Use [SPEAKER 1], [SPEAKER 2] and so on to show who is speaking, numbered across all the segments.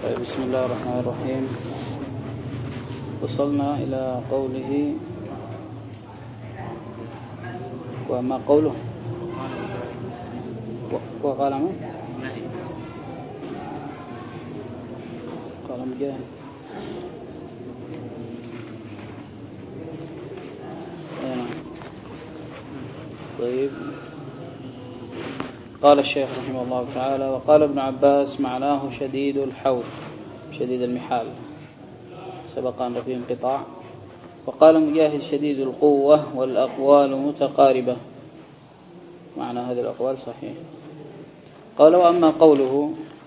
[SPEAKER 1] طيب، بسم الله الرحمن الرحيم. وصلنا إلى قوله: وما قوله وقال من؟ قال مجاهد. طيب، قال الشيخ رحمه الله تعالى: وقال ابن عباس معناه شديد الحول، شديد المحال، سبق أن فيه انقطاع. وقال مجاهد شديد القوة، والأقوال متقاربة، معنى هذه الأقوال صحيح. قال: وأما قوله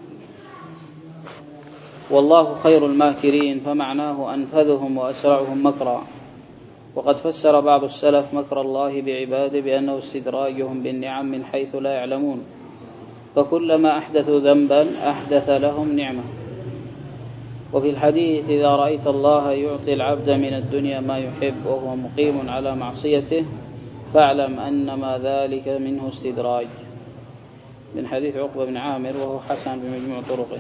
[SPEAKER 1] والله خير الماكرين فمعناه أنفذهم وأسرعهم مكرا. وقد فسر بعض السلف مكر الله بعباده بأنه استدراجهم بالنعم من حيث لا يعلمون، فكلما أحدثوا ذنبا أحدث لهم نعمة. وفي الحديث: إذا رأيت الله يعطي العبد من الدنيا ما يحب وهو مقيم على معصيته فاعلم أنما ذلك منه استدراج، من حديث عقبة بن عامر، وهو حسن بمجموع طرقه.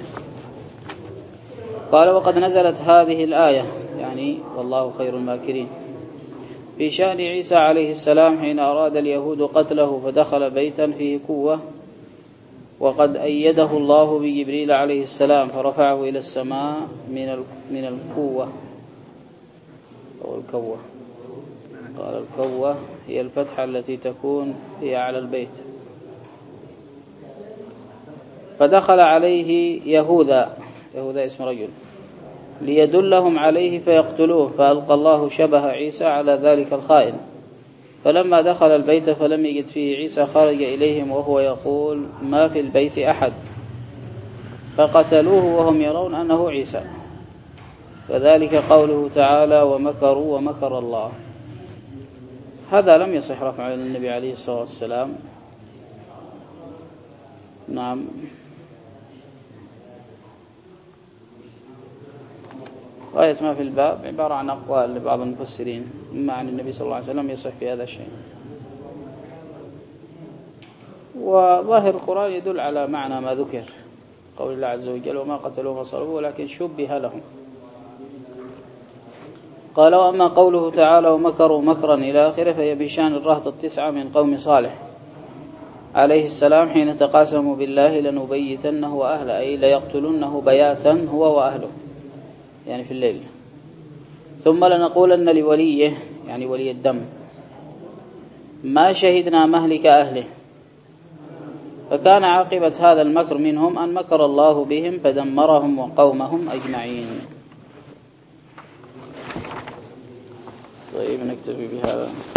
[SPEAKER 1] قال: وقد نزلت هذه الآية، يعني والله خير الماكرين، في شأن عيسى عليه السلام حين أراد اليهود قتله فدخل بيتا فيه قوة، وقد أيده الله بجبريل عليه السلام فرفعه إلى السماء من القوة أو الكوة. قال: الكوة هي الفتحة التي تكون هي على البيت. فدخل عليه يهوذا اسم رجل ليدلهم عليه فيقتلوه، فألقى الله شبه عيسى على ذلك الخائن. فلما دخل البيت فلم يجد فيه عيسى خرج إليهم وهو يقول: ما في البيت أحد، فقتلوه وهم يرون أنه عيسى. وذلك قوله تعالى: ومكروا ومكر الله. هذا لم يصح رفعه إلى النبي عليه الصلاة والسلام. نعم. غاية ما في الباب عبارة عن أقوال لبعض المفسرين، إما عن النبي صلى الله عليه وسلم يصح في هذا الشيء. وظاهر القرآن يدل على معنى ما ذكر، قول الله عز وجل: وما قتلوه ما صلبوه ولكن شبه لهم. قال: وأما قوله تعالى: ومكروا مكرا إلى آخره، فهي بشان الرهط 9 من قوم صالح عليه السلام حين تقاسموا بالله لنبيتنه وأهله، أي ليقتلنه بياتا هو وأهله، يعني في الليل، ثم لنقولن لوليه، يعني ولي الدم: ما شهدنا مهلك أهله. فكان عاقبة هذا المكر منهم أن مكر الله بهم فدمرهم وقومهم أجمعين. طيب، نكتفي بهذا.